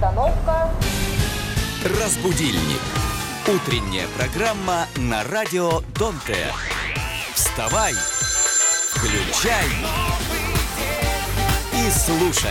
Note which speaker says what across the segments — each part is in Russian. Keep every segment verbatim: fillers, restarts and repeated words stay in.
Speaker 1: Остановка.
Speaker 2: Разбудильник. Утренняя программа на радио Дон Тэ. Вставай, включай и слушай.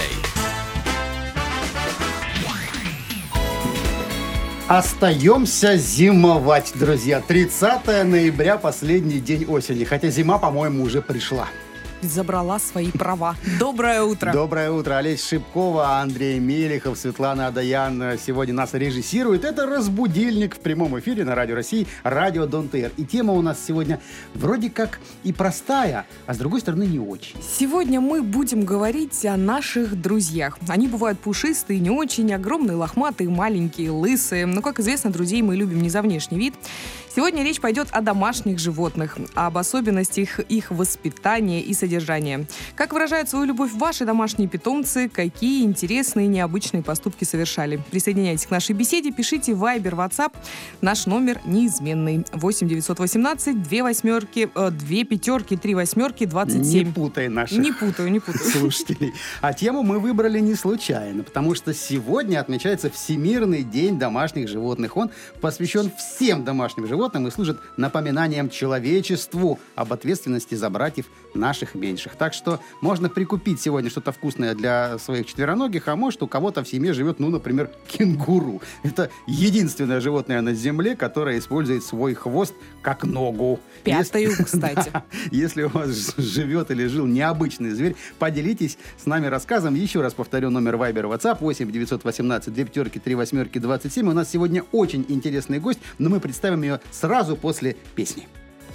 Speaker 3: Остаемся зимовать, друзья. тридцатое ноября, последний день осени. Хотя зима, по-моему, уже пришла.
Speaker 4: Забрала свои права. Доброе утро.
Speaker 3: Доброе утро. Олеся Шипкова, Андрей Мелехов, Светлана Адаян сегодня нас режиссирует. Это «Разбудильник» в прямом эфире на Радио России, радио Дон Тэ. И тема у нас сегодня вроде как и простая, а с другой стороны не очень.
Speaker 4: Сегодня мы будем говорить о наших друзьях. Они бывают пушистые, не очень, огромные, лохматые, маленькие, лысые. Но, как известно, друзей мы любим не за внешний вид. Сегодня речь пойдет о домашних животных, об особенностях их воспитания и содержания. Как выражают свою любовь ваши домашние питомцы, какие интересные и необычные поступки совершали. Присоединяйтесь к нашей беседе, пишите в Viber, WhatsApp. Наш номер неизменный. восемь девятьсот восемнадцать две восьмерки, э, две пятерки, три восьмерки, двадцать семь.
Speaker 3: Не путай наших
Speaker 4: не путаю, не путаю.
Speaker 3: слушателей. А тему мы выбрали не случайно, потому что сегодня отмечается Всемирный день домашних животных. Он посвящен всем домашним животным и служит напоминанием человечеству об ответственности за братьев наших меньших. Так что можно прикупить сегодня что-то вкусное для своих четвероногих, а может у кого-то в семье живет, ну, например, кенгуру. Это единственное животное на Земле, которое использует свой хвост как ногу.
Speaker 4: Пятую,
Speaker 3: Если,
Speaker 4: кстати.
Speaker 3: Да, если у вас живет или жил необычный зверь, поделитесь с нами рассказом. Еще раз повторю номер Viber, WhatsApp восемь девятьсот восемнадцать две пятерки, три восьмерки, двадцать семь. У нас сегодня очень интересный гость, но мы представим ее сразу после песни.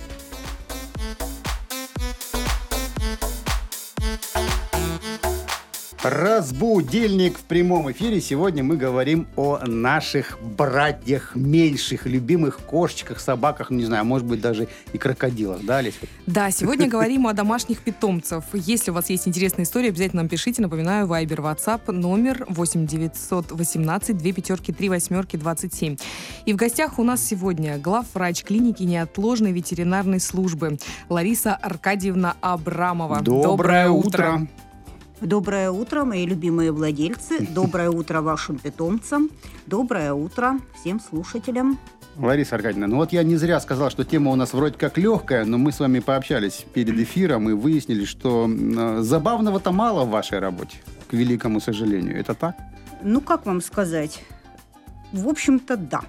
Speaker 3: Разбудильник в прямом эфире. Сегодня мы говорим о наших братьях меньших, любимых кошечках, собаках, не знаю, может быть, даже и крокодилах, да, Олеся?
Speaker 4: Да, сегодня говорим о домашних питомцах. Если у вас есть интересная история, обязательно нам пишите. Напоминаю, Viber, WhatsApp, номер восемь девятьсот восемнадцать две пятерки, три восьмерки, двадцать семь. И в гостях у нас сегодня главврач клиники неотложной ветеринарной службы Лариса Аркадьевна Абрамова.
Speaker 3: Доброе, Доброе утро. утро.
Speaker 5: Доброе утро, мои любимые владельцы. Доброе утро вашим питомцам. Доброе утро всем слушателям.
Speaker 3: Лариса Аркадьевна, ну вот я не зря сказал, что тема у нас вроде как легкая, но мы с вами пообщались перед эфиром и выяснили, что э, забавного-то мало в вашей работе, к великому сожалению. Это так?
Speaker 5: Ну, как вам сказать? В общем-то, да.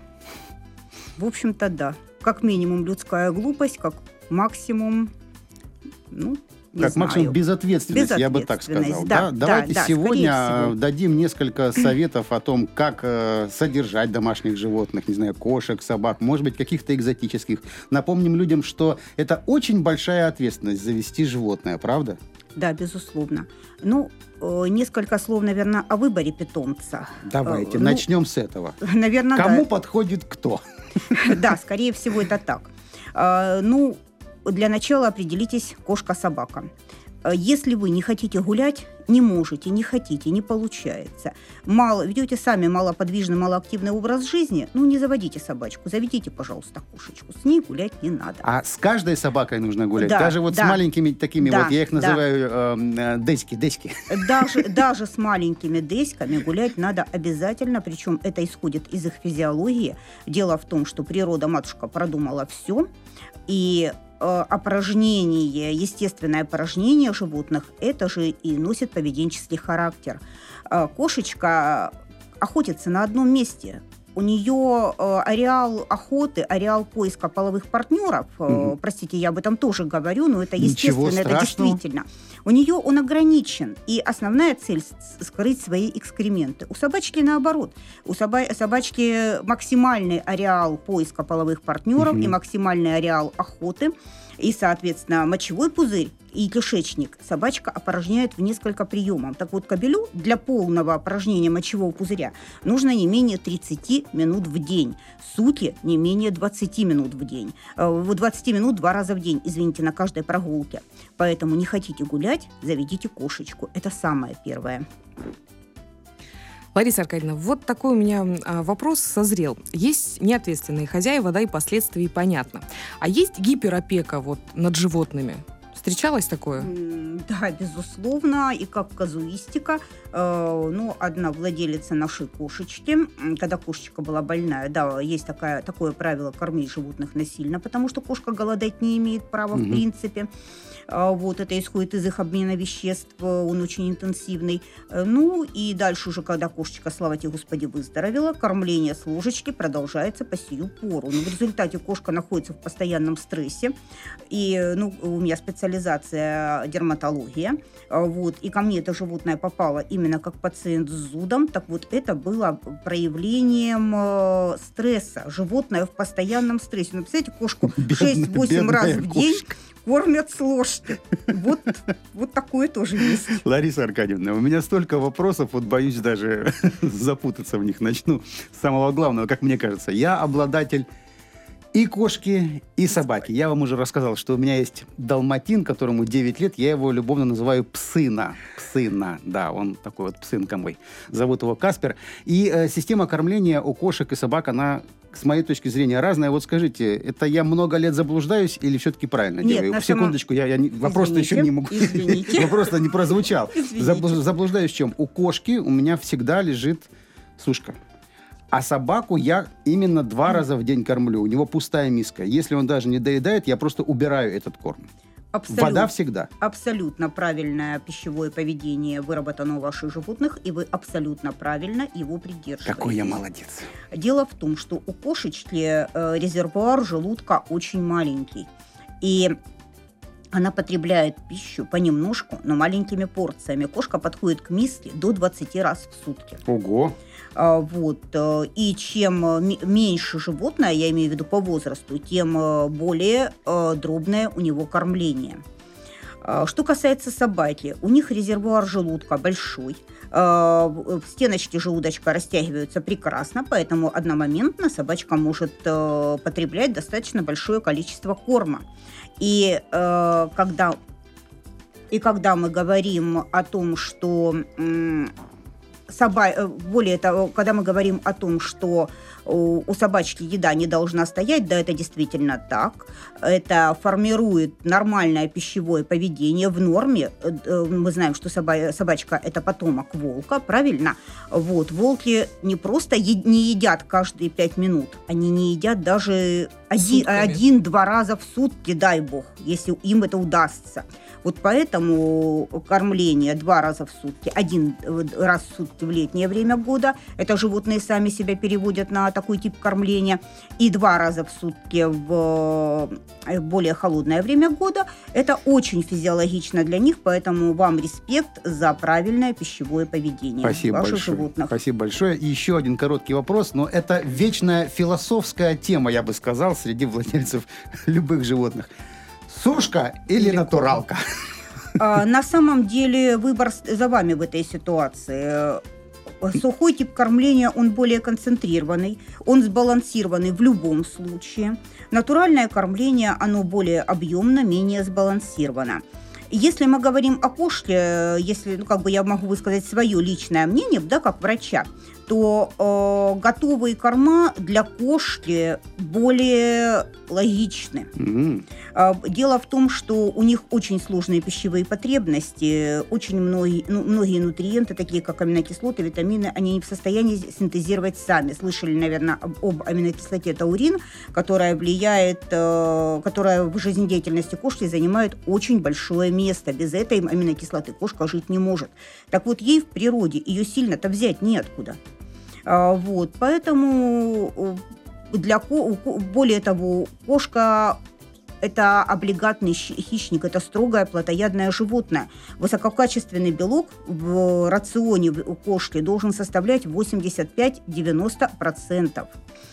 Speaker 5: В общем-то, да. Как минимум людская глупость, как максимум, ну... Не
Speaker 3: как
Speaker 5: знаю.
Speaker 3: максимум безответственность, я бы так сказал.
Speaker 5: Да,
Speaker 3: да? Давайте
Speaker 5: да,
Speaker 3: сегодня дадим несколько советов о том, как э, содержать домашних животных, не знаю, кошек, собак, может быть, каких-то экзотических. Напомним людям, что это очень большая ответственность завести животное, правда?
Speaker 5: Да, безусловно. Ну, э, несколько слов, наверное, о выборе питомца.
Speaker 3: Давайте,
Speaker 5: э,
Speaker 3: начнем
Speaker 5: ну,
Speaker 3: с этого.
Speaker 5: Наверное,
Speaker 3: Кому
Speaker 5: да.
Speaker 3: подходит кто?
Speaker 5: Да, скорее всего, это так. Ну, для начала определитесь кошка-собака. Если вы не хотите гулять, не можете, не хотите, не получается, мало, ведете сами малоподвижный, малоактивный образ жизни, ну, не заводите собачку, заведите, пожалуйста, кошечку. С ней гулять не надо.
Speaker 3: А с каждой собакой нужно гулять?
Speaker 5: Да,
Speaker 3: даже вот
Speaker 5: да.
Speaker 3: с маленькими такими,
Speaker 5: да,
Speaker 3: вот я их называю
Speaker 5: да.
Speaker 3: э, деськи, деськи.
Speaker 5: Даже, даже с маленькими деськами гулять надо обязательно, причем это исходит из их физиологии. Дело в том, что природа-матушка продумала все, и опорожнение, естественное опорожнение животных, это же и носит поведенческий характер. Кошечка охотится на одном месте. У нее э, ареал охоты, ареал поиска половых партнеров, э, mm-hmm. простите, я об этом тоже говорю, но это естественно, это действительно. У нее он ограничен, и основная цель – скрыть свои экскременты. У собачки наоборот. У соба- собачки максимальный ареал поиска половых партнеров mm-hmm. и максимальный ареал охоты. И, соответственно, мочевой пузырь и кишечник собачка опорожняет в несколько приемов. Так вот, кобелю для полного опорожнения мочевого пузыря нужно не менее тридцать минут в день. Сутки не менее двадцать минут в день. двадцать минут два раза в день, извините, на каждой прогулке. Поэтому не хотите гулять, заведите кошечку. Это самое первое.
Speaker 4: Лариса Аркадьевна, вот такой у меня а, вопрос созрел. Есть неответственные хозяева, да, и последствия понятно. А есть гиперопека вот над животными? Встречалось такое?
Speaker 5: М, Да, безусловно, и как казуистика. э, Ну, одна владелица нашей кошечки, м, когда кошечка была больная, да, есть такая, такое правило кормить животных насильно, потому что кошка голодать не имеет права в
Speaker 3: Мгм.
Speaker 5: принципе. А, Вот, это исходит из их обмена веществ, э, он очень интенсивный. Э, Ну, и дальше уже, когда кошечка, слава тебе Господи, выздоровела, кормление с ложечки продолжается по сию пору. Но в результате кошка находится в постоянном стрессе, и, э, ну, у меня специализация дерматология, а, вот, и ко мне это животное попало именно как пациент с зудом, так вот, это было проявлением э, стресса. Животное в постоянном стрессе. Ну, представляете, кошку
Speaker 3: Бедная-
Speaker 5: шесть-восемь раз
Speaker 3: бедная
Speaker 5: в день
Speaker 3: кошка.
Speaker 5: кормят с ложки. Вот, вот такое тоже есть.
Speaker 3: Лариса Аркадьевна, у меня столько вопросов, вот боюсь даже запутаться в них. Начну с самого главного, как мне кажется. Я обладатель и кошки, и собаки. Я вам уже рассказал, что у меня есть далматин, которому девять лет. Я его любовно называю Псына. Псына, да, он такой вот псынка мой. Зовут его Каспер. И э, система кормления у кошек и собак, она, с моей точки зрения, разная. Вот скажите, это я много лет заблуждаюсь или все-таки правильно
Speaker 5: Нет,
Speaker 3: делаю?
Speaker 5: на самом-
Speaker 3: Секундочку, я, я не- вопрос-то еще не могу.
Speaker 5: Извините.
Speaker 3: Вопрос-то не прозвучал.
Speaker 5: Извините.
Speaker 3: Забл- Заблуждаюсь в чем? У кошки у меня всегда лежит сушка. А собаку я именно два раза в день кормлю. У него пустая миска. Если он даже не доедает, я просто убираю этот корм.
Speaker 5: Абсолютно.
Speaker 3: Вода всегда.
Speaker 5: Абсолютно правильное пищевое поведение выработано у ваших животных, и вы абсолютно правильно его придерживаетесь.
Speaker 3: Какой я молодец.
Speaker 5: Дело в том, что у кошечки э, резервуар желудка очень маленький. И она потребляет пищу понемножку, но маленькими порциями. Кошка подходит к миске до двадцати раз в сутки.
Speaker 3: Ого.
Speaker 5: А, Вот. э, И чем э, м- меньше животное, я имею в виду по возрасту, тем э, более э, дробное у него кормление. А, Что касается собаки, у них резервуар желудка большой, а, в- стеночки желудочка растягиваются прекрасно, поэтому одномоментно собачка может э, потреблять достаточно большое количество корма. И э, когда, и когда мы говорим о том, что м, соба- э, более того, когда мы говорим о том, что у, у собачки еда не должна стоять, да, это действительно так. Это формирует нормальное пищевое поведение в норме. Э, э, Мы знаем, что соба- собачка – это потомок волка, правильно? Вот. Волки не просто е- не едят каждые пять минут, они не едят даже один-
Speaker 4: Сутками.
Speaker 5: один-два раза в сутки, дай бог, если им это удастся. Вот поэтому кормление два раза в сутки, один раз в сутки в летнее время года, это животные сами себя переводят на такой тип кормления, и два раза в сутки в более холодное время года, это очень физиологично для них, поэтому вам респект за правильное пищевое поведение
Speaker 3: Спасибо
Speaker 5: ваших
Speaker 3: большое.
Speaker 5: животных.
Speaker 3: Спасибо большое. И еще один короткий вопрос, но это вечная философская тема, я бы сказал, среди владельцев любых животных. Сушка или,
Speaker 4: Или
Speaker 3: натуралка?
Speaker 5: А, На самом деле выбор с- за вами в этой ситуации. Сухой тип кормления, он более концентрированный, он сбалансированный в любом случае. Натуральное кормление, оно более объемно, менее сбалансировано. Если мы говорим о кошке, если, ну, как бы я могу высказать свое личное мнение, да, как врача, то э, готовые корма для кошки более логичны.
Speaker 3: М.
Speaker 5: А, Дело в том, что у них очень сложные пищевые потребности, очень многие, ну, многие нутриенты, такие как аминокислоты, витамины, они не в состоянии синтезировать сами. Слышали, наверное, об, об аминокислоте таурин, которая влияет, э, которая в жизнедеятельности кошки занимает очень большое место. Без этой аминокислоты кошка жить не может. Так вот, ей в природе ее сильно-то взять неоткуда. А, Вот, поэтому э, для ко- у ко- более того, кошка – это облигатный щ- хищник, это строгое плотоядное животное. Высококачественный белок в рационе в- у кошки должен составлять восемьдесят пять - девяносто процентов.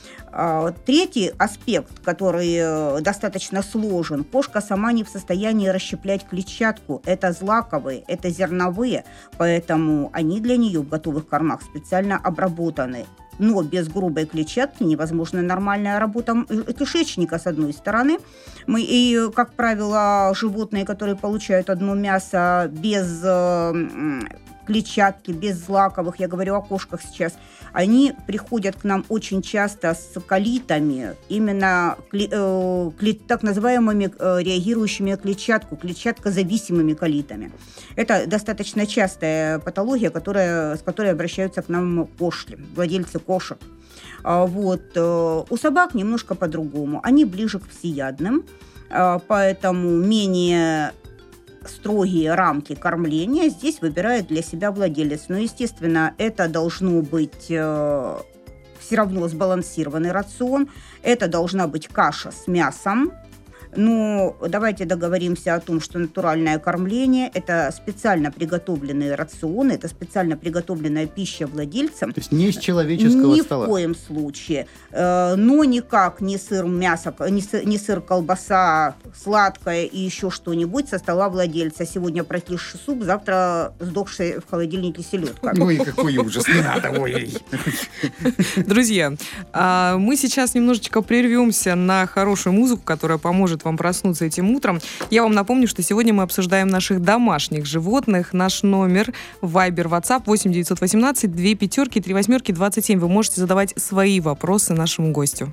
Speaker 5: А, Третий аспект, который э, достаточно сложен, кошка сама не в состоянии расщеплять клетчатку. Это злаковые, это зерновые, поэтому они для нее в готовых кормах специально обработаны. Но без грубой клетчатки невозможна нормальная работа м- кишечника, с одной стороны. Мы, и, как правило, животные, которые получают одно мясо без э, м, клетчатки, без злаковых, я говорю о кошках сейчас, они приходят к нам очень часто с колитами, именно кле, э, клет, так называемыми э, реагирующими на клетчатку, клетчаткозависимыми колитами. Это достаточно частая патология, которая, с которой обращаются к нам кошки, владельцы кошек. А, вот, э, у собак немножко по-другому. Они ближе к всеядным, э, поэтому менее строгие рамки кормления здесь выбирает для себя владелец. Но, естественно, это должно быть э, все равно сбалансированный рацион. Это должна быть каша с мясом. Но давайте договоримся о том, что натуральное кормление – это специально приготовленные рационы, это специально приготовленная пища владельцам.
Speaker 3: То есть не с человеческого
Speaker 5: Ни
Speaker 3: стола?
Speaker 5: Ни в коем случае. Но никак не сыр, мясо, не сыр, не сыр, колбаса, сладкое и еще что-нибудь со стола владельца. Сегодня прокисший суп, завтра сдохшая в холодильнике селедка.
Speaker 3: Ой, какой ужас, не надо, ой.
Speaker 4: Друзья, мы сейчас немножечко прервемся на хорошую музыку, которая поможет вам проснуться этим утром. Я вам напомню, что сегодня мы обсуждаем наших домашних животных. Наш номер Viber, WhatsApp восемь девятьсот восемнадцать две пятерки три восьмерки двадцать семь. Вы можете задавать свои вопросы нашему гостю.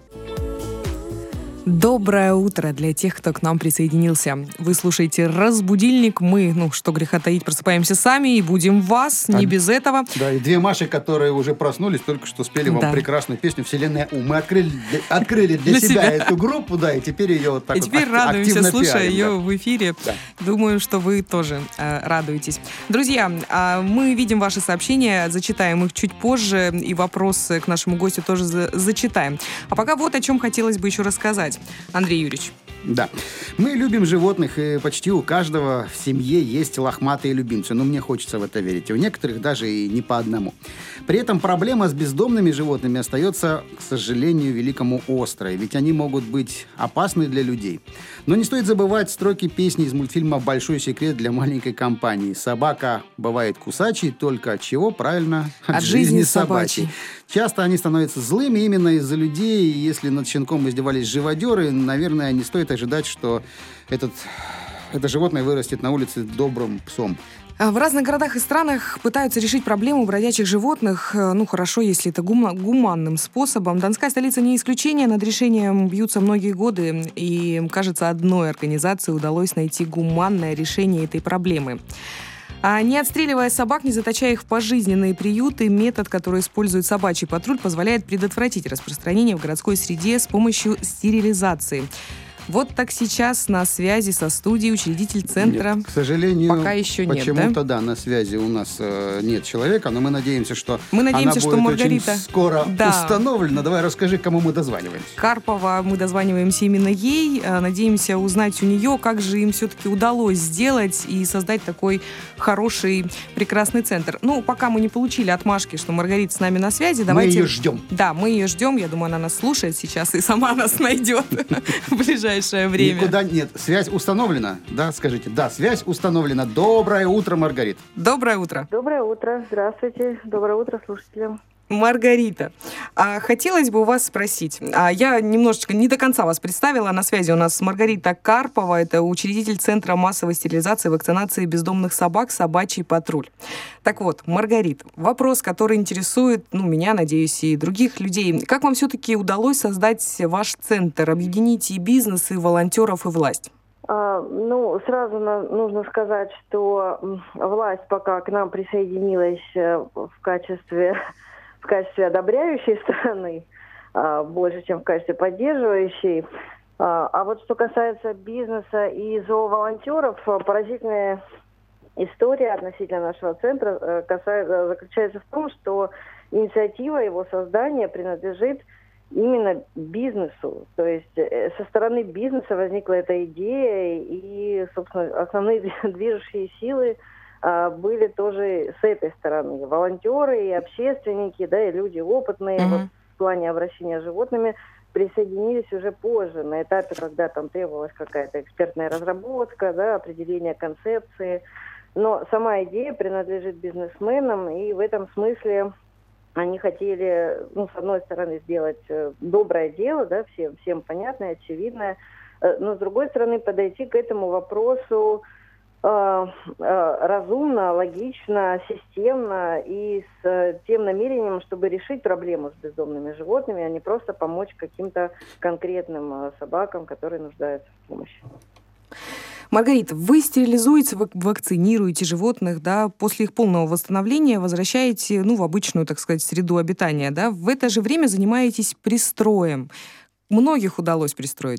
Speaker 4: Доброе утро для тех, кто к нам присоединился. Вы слушаете «Разбудильник». Мы, ну, что греха таить, просыпаемся сами и будем вас, не
Speaker 3: А,
Speaker 4: без этого.
Speaker 3: Да, и две Маши, которые уже проснулись, только что спели вам
Speaker 4: Да.
Speaker 3: прекрасную песню «Вселенная У». Мы открыли, открыли для,
Speaker 4: Для
Speaker 3: себя,
Speaker 4: себя.
Speaker 3: эту группу, да, и теперь ее вот так
Speaker 4: И
Speaker 3: вот
Speaker 4: теперь
Speaker 3: ак-
Speaker 4: радуемся,
Speaker 3: активно
Speaker 4: слушая
Speaker 3: пиарим,
Speaker 4: ее
Speaker 3: да.
Speaker 4: в эфире.
Speaker 3: Да.
Speaker 4: Думаю, что вы тоже э, радуетесь. Друзья, э, мы видим ваши сообщения, зачитаем их чуть позже, и вопросы к нашему гостю тоже за- зачитаем. А пока вот о чем хотелось бы еще рассказать. Андрей Юрьевич.
Speaker 3: Да. Мы любим животных, и почти у каждого в семье есть лохматые любимцы. Но мне хочется в это верить. И у некоторых даже и не по одному. При этом проблема с бездомными животными остается, к сожалению, великому острой. Ведь они могут быть опасны для людей. Но не стоит забывать строки песни из мультфильма «Большой секрет для маленькой компании». Собака бывает кусачей, только от чего? Правильно?
Speaker 4: От жизни собачьей.
Speaker 3: Часто они становятся злыми именно из-за людей. И если над щенком издевались живодеры, наверное, не стоит ожидать, что этот, это животное вырастет на улице добрым псом.
Speaker 4: В разных городах и странах пытаются решить проблему бродячих животных. Ну, хорошо, если это гума- гуманным способом. Донская столица не исключение. Над решением бьются многие годы. И, кажется, одной организации удалось найти гуманное решение этой проблемы. А не отстреливая собак, не заточая их в пожизненные приюты, метод, который использует собачий патруль, позволяет предотвратить распространение в городской среде с помощью стерилизации. Вот так сейчас на связи со студией учредитель центра.
Speaker 3: Нет, к сожалению,
Speaker 4: пока еще нет,
Speaker 3: почему-то, да? да, на связи у нас э, нет человека, но мы надеемся, что
Speaker 4: Мы надеемся,
Speaker 3: она
Speaker 4: что
Speaker 3: будет
Speaker 4: Маргарита...
Speaker 3: очень скоро
Speaker 4: Да.
Speaker 3: установлена. Давай расскажи, кому мы дозваниваемся.
Speaker 4: Карпова, мы дозваниваемся именно ей, э, надеемся узнать у нее, как же им все-таки удалось сделать и создать такой хороший, прекрасный центр. Ну, пока мы не получили отмашки, что Маргарита с нами на связи, давайте...
Speaker 3: Мы ее ждем.
Speaker 4: Да, мы ее ждем, я думаю, она нас слушает сейчас и сама нас найдет в ближайшее время.
Speaker 3: Никуда нет. Связь установлена? Да, скажите. Да, связь установлена. Доброе утро, Маргарита.
Speaker 4: Доброе утро.
Speaker 1: Доброе утро. Здравствуйте. Доброе утро слушателям.
Speaker 4: Маргарита, а хотелось бы у вас спросить, а я немножечко не до конца вас представила, на связи у нас Маргарита Карпова, это учредитель Центра массовой стерилизации и вакцинации бездомных собак «Собачий патруль». Так вот, Маргарита, вопрос, который интересует, ну, меня, надеюсь, и других людей. Как вам все-таки удалось создать ваш центр, объединить и бизнес, и волонтеров, и власть?
Speaker 1: А, ну, сразу на, нужно сказать, что власть пока к нам присоединилась в качестве... в качестве одобряющей стороны, а, больше, чем в качестве поддерживающей. А, а вот что касается бизнеса и зооволонтеров, поразительная история относительно нашего центра касается, заключается в том, что инициатива его создания принадлежит именно бизнесу. То есть со стороны бизнеса возникла эта идея, и, собственно, основные движущие силы были тоже с этой стороны. Волонтеры и общественники, да, и люди опытные mm-hmm. вот, в плане обращения с животными присоединились уже позже, на этапе, когда там требовалась какая-то экспертная разработка, да, определение концепции. Но сама идея принадлежит бизнесменам, и в этом смысле они хотели, ну, с одной стороны, сделать доброе дело, да, всем, всем понятное, очевидное, но с другой стороны, подойти к этому вопросу э, э, разумно, логично, системно и с э, тем намерением, чтобы решить проблему с бездомными животными, а не просто помочь каким-то конкретным э, собакам, которые нуждаются в помощи.
Speaker 4: Маргарита, вы стерилизуете, вакцинируете животных, да, после их полного восстановления возвращаете, ну, в обычную, так сказать, среду обитания, да, в это же время занимаетесь пристроем. Многих удалось пристроить?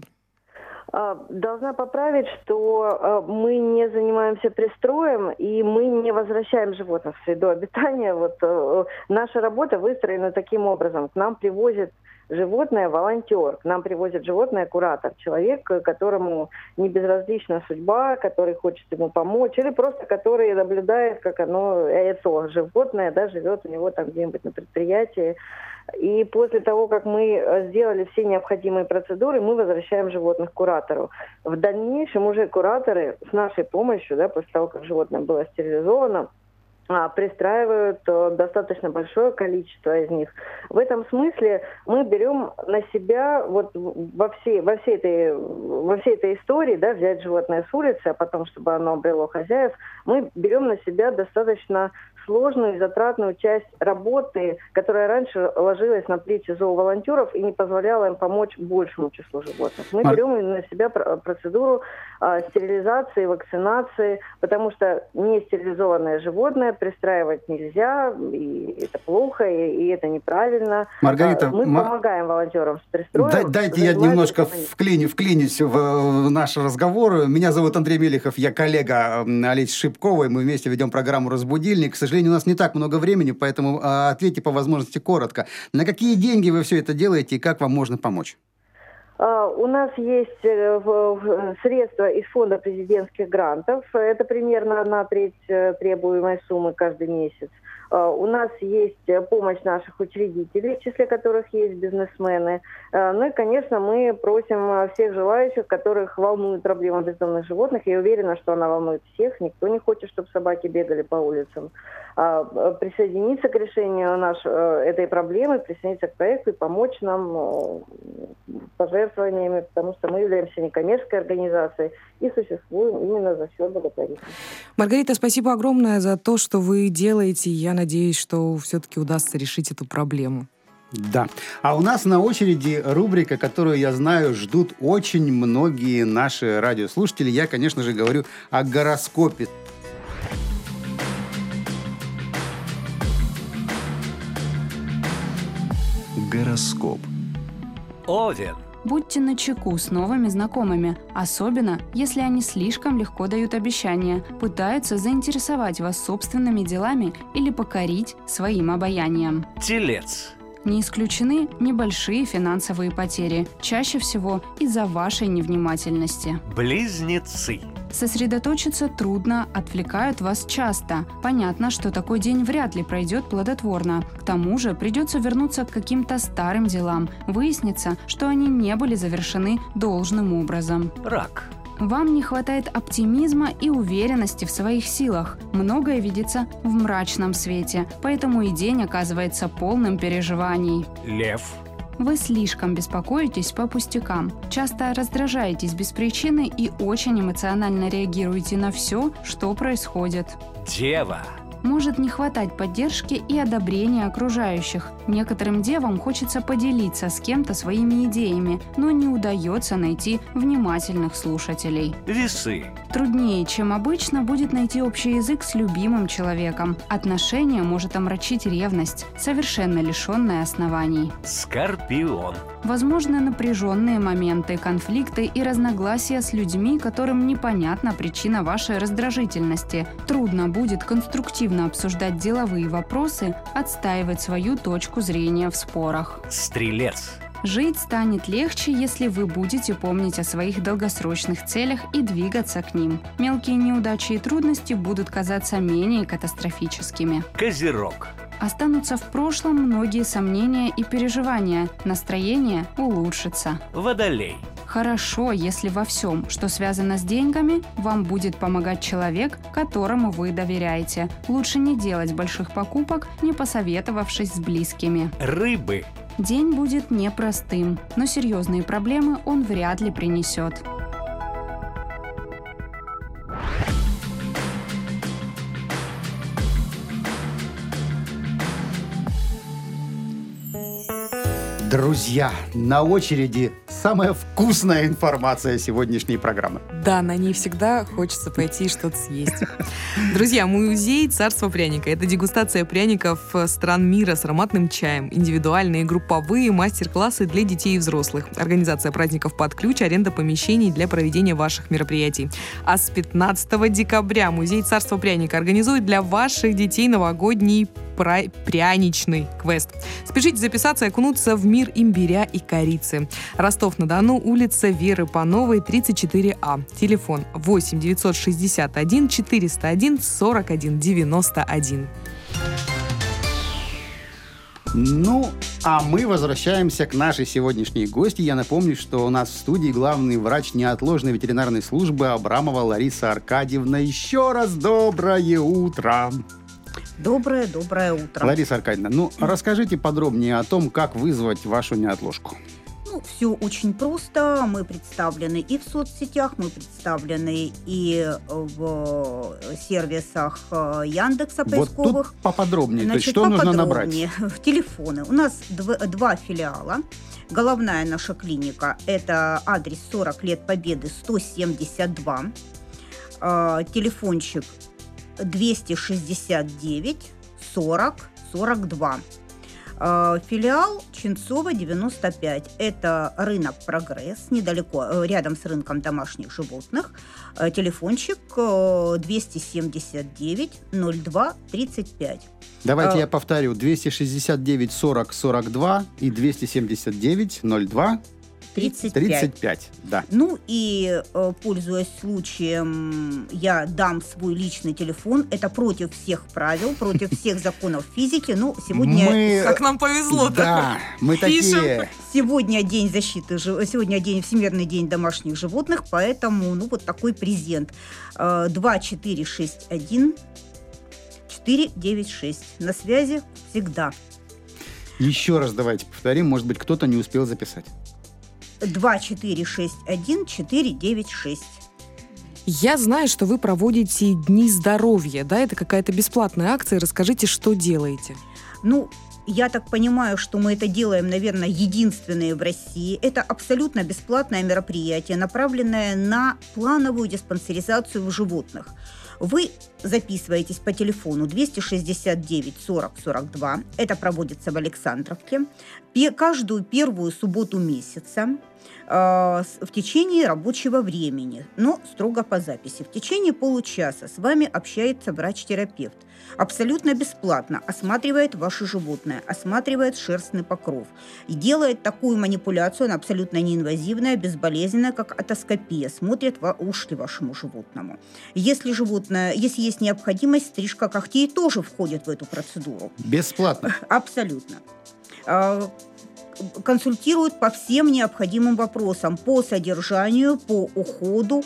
Speaker 1: Должна поправить, что мы не занимаемся пристроем, и мы не возвращаем животных в среду обитания. Вот наша работа выстроена таким образом. К нам привозят животное волонтер, к нам привозит животное куратор, человек, которому не безразлична судьба, который хочет ему помочь, или просто который наблюдает, как оно, это животное, да, живет у него там где-нибудь на предприятии. И после того, как мы сделали все необходимые процедуры, мы возвращаем животных куратору. В дальнейшем уже кураторы с нашей помощью, да, после того, как животное было стерилизовано, пристраивают достаточно большое количество из них. В этом смысле мы берем на себя вот во всей, во всей, этой, во всей этой истории, да, взять животное с улицы, а потом, чтобы оно обрело хозяев, мы берем на себя достаточно сложную и затратную часть работы, которая раньше ложилась на плечи зооволонтеров и не позволяла им помочь большему числу животных. Мы берем на себя процедуру а, стерилизации, вакцинации, потому что нестерилизованное животное пристраивать нельзя, и это плохо, и, и это неправильно.
Speaker 3: Маргарита,
Speaker 1: мы
Speaker 3: м-
Speaker 1: помогаем волонтерам с пристроем.
Speaker 3: Дай, дайте я немножко вклиню, вклинюсь в, в наш разговор. Меня зовут Андрей Мелехов, я коллега Олеси Шипковой, мы вместе ведем программу «Разбудильник». К сожалению, у нас не так много времени, поэтому а, ответьте по возможности коротко. На какие деньги вы все это делаете и как вам можно помочь?
Speaker 1: Uh, у нас есть uh, средства из фонда президентских грантов. Это примерно одна треть uh, требуемой суммы каждый месяц. Uh, у нас есть помощь наших учредителей, в числе которых есть бизнесмены. Uh, ну и, конечно, мы просим всех желающих, которых волнует проблема бездомных животных. Я уверена, что она волнует всех. Никто не хочет, чтобы собаки бегали по улицам. Uh, присоединиться к решению наш, uh, этой проблемы, присоединиться к проекту и помочь нам uh, пожертвованиями, потому что мы являемся некоммерческой организацией и существуем именно за счет благотворительности.
Speaker 4: Маргарита, спасибо огромное за то, что вы делаете. Я надеюсь, что все-таки удастся решить эту проблему.
Speaker 3: Да. А у нас на очереди рубрика, которую, я знаю, ждут очень многие наши радиослушатели. Я, конечно же, говорю о гороскопе.
Speaker 2: Гороскоп. Овен.
Speaker 6: Будьте начеку с новыми знакомыми, особенно если они слишком легко дают обещания, пытаются заинтересовать вас собственными делами или покорить своим обаянием.
Speaker 2: Телец.
Speaker 6: Не исключены небольшие финансовые потери, чаще всего из-за вашей невнимательности.
Speaker 2: Близнецы.
Speaker 6: Сосредоточиться трудно, отвлекают вас часто. Понятно, что такой день вряд ли пройдет плодотворно. К тому же придется вернуться к каким-то старым делам. Выяснится, что они не были завершены должным образом.
Speaker 2: Рак.
Speaker 6: Вам не хватает оптимизма и уверенности в своих силах. Многое видится в мрачном свете, поэтому и день оказывается полным переживаний.
Speaker 2: Лев.
Speaker 6: Вы слишком беспокоитесь по пустякам, часто раздражаетесь без причины и очень эмоционально реагируете на все, что происходит.
Speaker 2: Дева.
Speaker 6: Может не хватать поддержки и одобрения окружающих. Некоторым девам хочется поделиться с кем-то своими идеями, но не удается найти внимательных слушателей.
Speaker 2: Весы.
Speaker 6: Труднее, чем обычно, будет найти общий язык с любимым человеком. Отношения может омрачить ревность, совершенно лишенная оснований.
Speaker 2: Скорпион.
Speaker 6: Возможны напряженные моменты, конфликты и разногласия с людьми, которым непонятна причина вашей раздражительности. Трудно будет конструктивно обсуждать деловые вопросы, отстаивать свою точку зрения в спорах.
Speaker 2: Стрелец.
Speaker 6: Жить станет легче, если вы будете помнить о своих долгосрочных целях и двигаться к ним. Мелкие неудачи и трудности будут казаться менее катастрофическими.
Speaker 2: Козерог.
Speaker 6: Останутся в прошлом многие сомнения и переживания. Настроение улучшится.
Speaker 2: Водолей.
Speaker 6: Хорошо, если во всем, что связано с деньгами, вам будет помогать человек, которому вы доверяете. Лучше не делать больших покупок, не посоветовавшись с близкими.
Speaker 2: Рыбы.
Speaker 6: День будет непростым, но серьезные проблемы он вряд ли принесет.
Speaker 3: Друзья, на очереди самая вкусная информация сегодняшней программы.
Speaker 4: Да, на ней всегда хочется пойти и что-то съесть. Друзья, музей «Царство пряника» — это дегустация пряников стран мира с ароматным чаем, индивидуальные, групповые мастер-классы для детей и взрослых, организация праздников под ключ, аренда помещений для проведения ваших мероприятий. А с пятнадцатого декабря музей «Царство пряника» организует для ваших детей новогодний пра- пряничный квест. Спешите записаться и окунуться в мир имбиря и корицы. Ростов-на-Дону, улица Веры Пановой, тридцать четыре А. Телефон восемь девятьсот шестьдесят один четыреста один сорок один девяносто один.
Speaker 3: Ну, а мы возвращаемся к нашей сегодняшней гости. Я напомню, что у нас в студии главный врач неотложной ветеринарной службы Абрамова Лариса Аркадьевна. Еще раз доброе утро!
Speaker 5: Доброе, доброе утро.
Speaker 3: Лариса Аркадьевна, ну, расскажите подробнее о том, как вызвать вашу неотложку.
Speaker 5: Ну, все очень просто. Мы представлены и в соцсетях, мы представлены и в сервисах Яндекса поисковых.
Speaker 3: Вот тут поподробнее.
Speaker 5: Значит,
Speaker 3: То есть, что нужно набрать?
Speaker 5: В телефоны. У нас дв- два филиала. Головная наша клиника – это адрес сорок лет Победы, сто семьдесят два. Э, телефончик двести шестьдесят девять сорок сорок два. Филиал Ченцова, девяносто пять. Это рынок «Прогресс», недалеко, рядом с рынком домашних животных. Телефончик двести семьдесят девять ноль два тридцать пять.
Speaker 3: Давайте
Speaker 5: а...
Speaker 3: я повторю. двести шестьдесят девять сорок сорок два и двести семьдесят девять ноль два
Speaker 5: тридцать пять.
Speaker 3: тридцать пять, да.
Speaker 5: Ну и, пользуясь случаем, я дам свой личный телефон. Это против всех правил, против всех законов физики. Ну, сегодня...
Speaker 3: Мы...
Speaker 4: Как нам повезло-то.
Speaker 3: Да, мы
Speaker 4: Пишем.
Speaker 3: такие...
Speaker 5: Сегодня день защиты, сегодня день, Всемирный день домашних животных, поэтому, ну, вот такой презент. два четыре шесть один четыре девять шесть. На связи всегда.
Speaker 3: Еще раз давайте повторим, может быть, кто-то не успел записать.
Speaker 5: два четыре шесть один четыре девять шесть.
Speaker 4: Я знаю, что вы проводите Дни здоровья, да? Это какая-то бесплатная акция. Расскажите, что делаете.
Speaker 5: Ну, я так понимаю, что мы это делаем, наверное, единственные в России. Это абсолютно бесплатное мероприятие, направленное на плановую диспансеризацию животных. Вы записываетесь по телефону двести шестьдесят девять сорок сорок два. Это проводится в Александровке. Каждую первую субботу месяца э, в течение рабочего времени, но строго по записи. В течение получаса с вами общается врач-терапевт. Абсолютно бесплатно осматривает ваше животное, осматривает шерстный покров. И делает такую манипуляцию, она абсолютно неинвазивная, безболезненная, как отоскопия. Смотрит в ушки вашему животному. Если животное, если есть необходимость, стрижка когтей тоже входит в эту процедуру.
Speaker 3: Бесплатно?
Speaker 5: Абсолютно. Консультируют по всем необходимым вопросам, по содержанию, по уходу,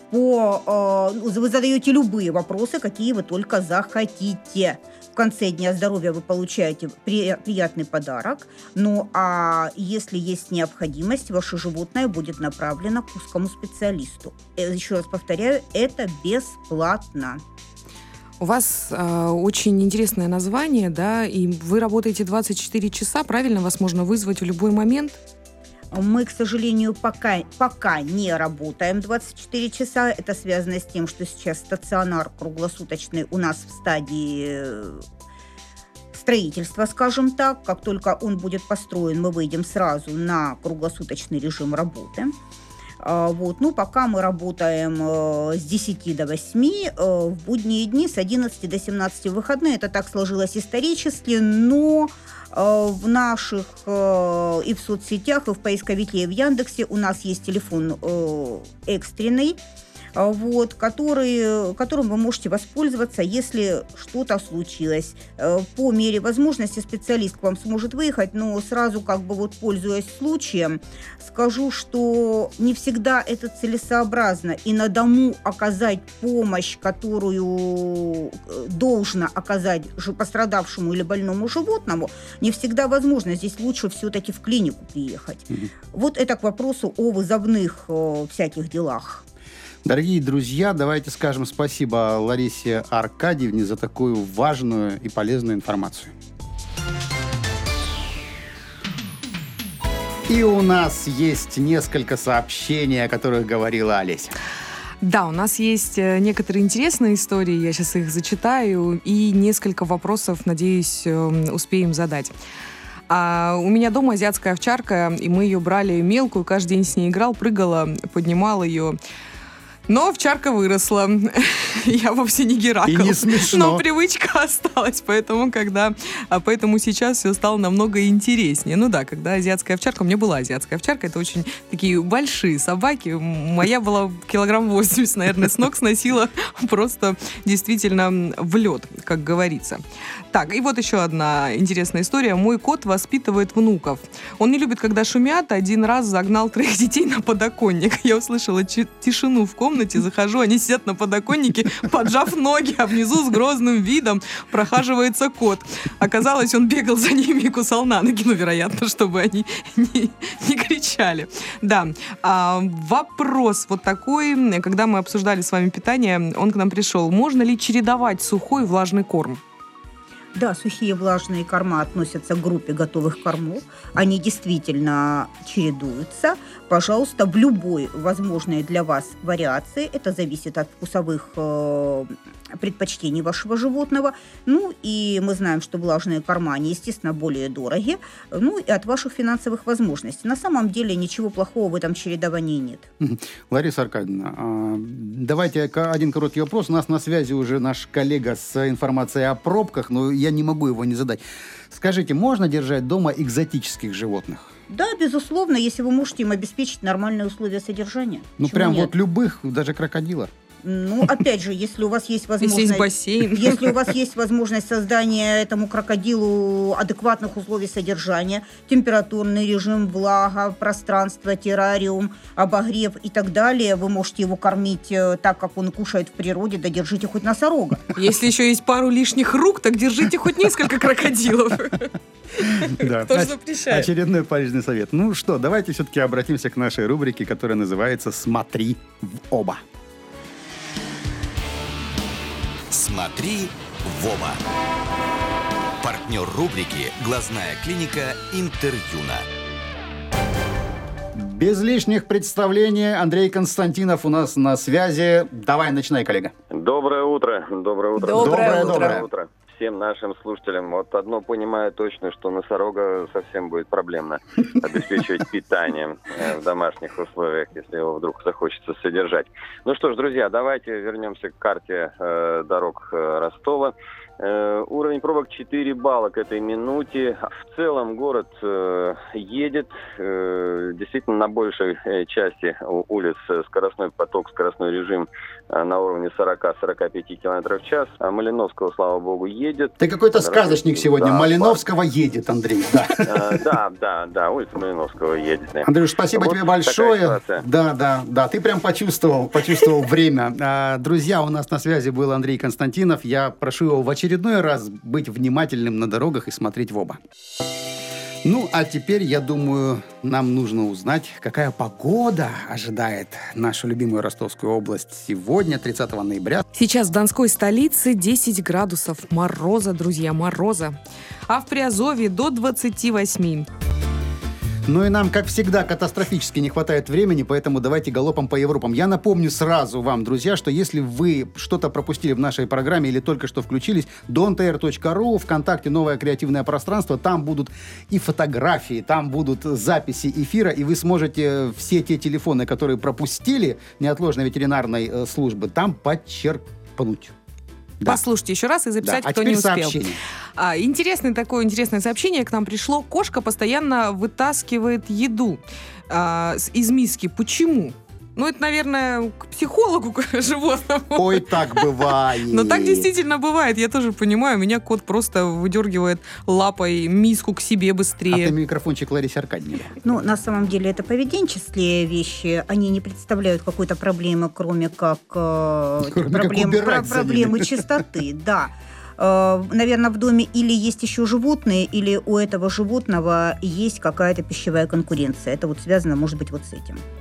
Speaker 5: по, э, вы задаете любые вопросы, какие вы только захотите. В конце Дня здоровья вы получаете при, приятный подарок. Ну а если есть необходимость, ваше животное будет направлено к узкому специалисту. Еще раз повторяю, это бесплатно.
Speaker 4: У вас э, очень интересное название, да, и вы работаете двадцать четыре часа, правильно? Вас можно вызвать в любой момент?
Speaker 5: Мы, к сожалению, пока, пока не работаем двадцать четыре часа. Это связано с тем, что сейчас стационар круглосуточный у нас в стадии строительства, скажем так. Как только он будет построен, мы выйдем сразу на круглосуточный режим работы. Вот. Ну, пока мы работаем э, с десяти до восьми, э, в будние дни с одиннадцати до семнадцати в выходные. Это так сложилось исторически, но э, в наших э, и в соцсетях, и в поисковике, и в Яндексе у нас есть телефон э, экстренный, вот, который, которым вы можете воспользоваться, если что-то случилось. По мере возможности специалист к вам сможет выехать, но сразу, как бы вот пользуясь случаем, скажу, что не всегда это целесообразно, и на дому оказать помощь, которую должно оказать пострадавшему или больному животному, не всегда возможно. Здесь лучше все-таки в клинику приехать. Mm-hmm. Вот это к вопросу о вызовных о, всяких делах.
Speaker 3: Дорогие друзья, давайте скажем спасибо Ларисе Аркадьевне за такую важную и полезную информацию. И у нас есть несколько сообщений, о которых говорила Олеся.
Speaker 4: Да, у нас есть некоторые интересные истории, я сейчас их зачитаю, и несколько вопросов, надеюсь, успеем задать. А у меня дома азиатская овчарка, и мы ее брали мелкую, каждый день с ней играл, прыгала, поднимал ее. Но овчарка выросла. Я вовсе не Геракл.
Speaker 3: И не смешно.
Speaker 4: Но привычка осталась, поэтому, когда, поэтому сейчас все стало намного интереснее. Ну да, когда азиатская овчарка, у меня была азиатская овчарка, это очень такие большие собаки. Моя была килограмм восемьдесят, наверное, с ног сносила просто действительно в лед, как говорится. Так, и вот еще одна интересная история. Мой кот воспитывает внуков. Он не любит, когда шумят. Один раз загнал троих детей на подоконник. Я услышала чи- тишину в комнате, захожу, они сидят на подоконнике, поджав ноги, а внизу с грозным видом прохаживается кот. Оказалось, он бегал за ними и кусал на ноги, ну, вероятно, чтобы они не, не кричали. Да, а, вопрос вот такой, когда мы обсуждали с вами питание, он к нам пришел. Можно ли чередовать сухой и влажный корм?
Speaker 5: Да, сухие влажные корма относятся к группе готовых кормов. Они действительно чередуются. Пожалуйста, в любой возможной для вас вариации. Это зависит от вкусовых э, предпочтений вашего животного. Ну, и мы знаем, что влажные корма, они, естественно, более дороги. Ну, и от ваших финансовых возможностей. На самом деле ничего плохого в этом чередовании нет.
Speaker 3: Лариса Аркадьевна, давайте один короткий вопрос. У нас на связи уже наш коллега с информацией о пробках, но я не могу его не задать. Скажите, можно держать дома экзотических животных?
Speaker 5: Да, безусловно, если вы можете им обеспечить нормальные условия содержания.
Speaker 3: Ну,
Speaker 5: Почему
Speaker 3: прям
Speaker 5: нет?
Speaker 3: вот любых, даже крокодила.
Speaker 5: Ну, опять же, если у вас есть возможность...
Speaker 4: Если есть бассейн.
Speaker 5: Если у вас есть возможность создания этому крокодилу адекватных условий содержания, температурный режим, влага, пространство, террариум, обогрев и так далее, вы можете его кормить так, как он кушает в природе, да держите хоть носорога.
Speaker 4: Если еще есть пару лишних рук, так держите хоть несколько крокодилов.
Speaker 3: Да.
Speaker 4: Кто же запрещает?
Speaker 3: Очередной полезный совет. Ну что, давайте все-таки обратимся к нашей рубрике, которая называется «Смотри в оба».
Speaker 2: «Смотри в оба». Партнер рубрики «Глазная клиника Интерюна».
Speaker 3: Без лишних представлений Андрей Константинов у нас на связи. Давай, начинай, коллега.
Speaker 7: Доброе утро. Доброе утро.
Speaker 4: Доброе,
Speaker 3: утро.
Speaker 7: Доброе утро. Всем нашим слушателям. Вот одно понимаю точно, что носорога совсем будет проблемно обеспечивать питанием в домашних условиях, если его вдруг захочется содержать. Ну что ж, друзья, давайте вернемся к карте э, дорог э, Ростова. Э, уровень пробок четыре балла к этой минуте. В целом город э, едет. Э, действительно, на большей э, части улиц скоростной поток, скоростной режим э, на уровне сорок-сорок пять километров в час. А Малиновского, слава богу, едет.
Speaker 3: Ты какой-то сказочник сегодня.
Speaker 7: Да,
Speaker 3: Малиновского едет, Андрей. Да,
Speaker 7: Э, Да, да, да, улица Малиновского едет.
Speaker 3: Андрюш, спасибо
Speaker 7: Вот
Speaker 3: тебе
Speaker 7: такая
Speaker 3: большое.
Speaker 7: ситуация.
Speaker 3: Да, да, да, ты прям почувствовал, почувствовал время. А, друзья, у нас на связи был Андрей Константинов. Я прошу его в очередной раз быть внимательным на дорогах и смотреть в оба. Ну, а теперь, я думаю, нам нужно узнать, какая погода ожидает нашу любимую Ростовскую область сегодня, тридцатого ноября.
Speaker 4: Сейчас в Донской столице десять градусов мороза, друзья, мороза. А в Приазовье до двадцати восьми.
Speaker 3: Ну и нам, как всегда, катастрофически не хватает времени, поэтому давайте галопом по Европам. Я напомню сразу вам, друзья, что если вы что-то пропустили в нашей программе или только что включились, дон тэ эр точка ру, ВКонтакте «Новое креативное пространство», там будут и фотографии, там будут записи эфира, и вы сможете все те телефоны, которые пропустили неотложной ветеринарной э, службы, там подчеркнуть. Да.
Speaker 4: Послушайте еще раз и записать,
Speaker 3: Да. А
Speaker 4: кто не
Speaker 3: теперь
Speaker 4: успел.
Speaker 3: сообщение.
Speaker 4: А, интересное такое интересное сообщение к нам пришло. Кошка постоянно вытаскивает еду а, с- из миски. Почему? Ну, это, наверное, к психологу, к животному.
Speaker 3: Ой, так бывает.
Speaker 4: Но так действительно бывает, я тоже понимаю. Меня кот просто выдергивает лапой миску к себе
Speaker 3: А
Speaker 4: быстрее.
Speaker 3: ты микрофончик Ларисе Аркадьевне.
Speaker 5: Ну, на самом деле, это поведенческие вещи. Они не представляют какой-то проблемы, кроме как, э,
Speaker 3: Кроме как
Speaker 5: проблем-
Speaker 3: убирать
Speaker 5: про-
Speaker 3: за
Speaker 5: проблемы
Speaker 3: ними.
Speaker 5: чистоты. Да. Э, Наверное, в доме или есть еще животные, или у этого животного есть какая-то пищевая конкуренция. Это вот связано, может быть, вот с этим.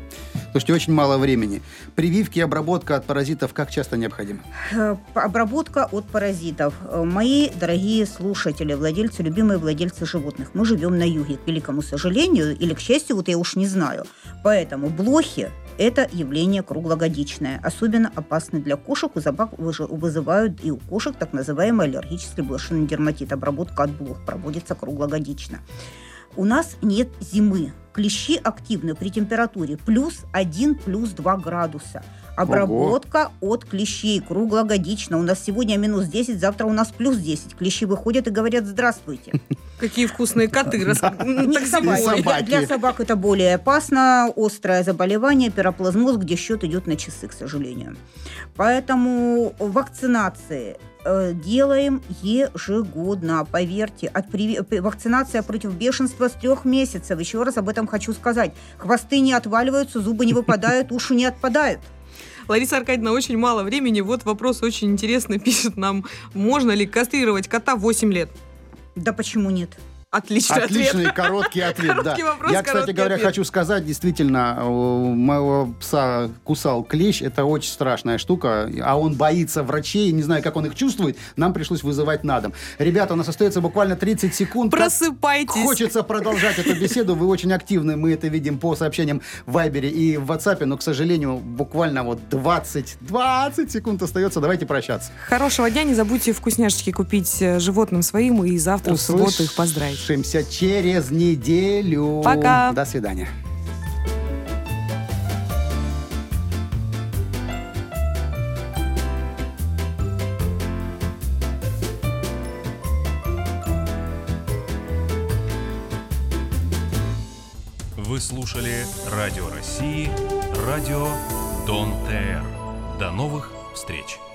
Speaker 3: Слушайте, очень мало времени. Прививки и обработка от паразитов как часто необходимы?
Speaker 5: Обработка от паразитов. Мои дорогие слушатели, владельцы, любимые владельцы животных, мы живем на юге, к великому сожалению, или к счастью, вот я уж не знаю. Поэтому блохи – это явление круглогодичное. Особенно опасно для кошек. У собак вызывают и у кошек так называемый аллергический блошиный дерматит. Обработка от блох проводится круглогодично. У нас нет зимы. Клещи активны при температуре плюс один, плюс два градуса. Обработка Ого. От клещей круглогодично. У нас сегодня минус десять, завтра у нас плюс десять. Клещи выходят и говорят «здравствуйте».
Speaker 4: Какие вкусные коты.
Speaker 5: Для собак это более опасно. Острое заболевание, пироплазмоз, где счет идет на часы, к сожалению. Поэтому вакцинации делаем ежегодно, поверьте. От приви... Вакцинация против бешенства с трех месяцев. Еще раз об этом хочу сказать. Хвосты не отваливаются, зубы не выпадают, уши не отпадают.
Speaker 4: Лариса Аркадьевна, очень мало времени. Вот вопрос очень интересный пишет нам. Можно ли кастрировать кота в восемь лет?
Speaker 5: Да почему нет?
Speaker 4: Отличный
Speaker 3: Отличный
Speaker 4: ответ.
Speaker 3: короткий ответ,
Speaker 4: Короткий
Speaker 3: да.
Speaker 4: вопрос,
Speaker 3: Я, кстати говоря,
Speaker 4: ответ.
Speaker 3: хочу сказать, действительно, у моего пса кусал клещ, это очень страшная штука, а он боится врачей, не знаю, как он их чувствует, нам пришлось вызывать на дом. Ребята, у нас остается буквально тридцать секунд.
Speaker 4: Просыпайтесь.
Speaker 3: Хочется продолжать эту беседу, вы очень активны, мы это видим по сообщениям в Вайбере и в WhatsApp, но, к сожалению, буквально вот двадцать, двадцать секунд остается, давайте прощаться.
Speaker 4: Хорошего дня, не забудьте вкусняшечки купить животным своим и завтра в субботу их поздравить.
Speaker 3: Услышимся через неделю.
Speaker 4: Пока.
Speaker 3: До свидания.
Speaker 8: Вы слушали Радио России, радио Дон ТР. До новых встреч!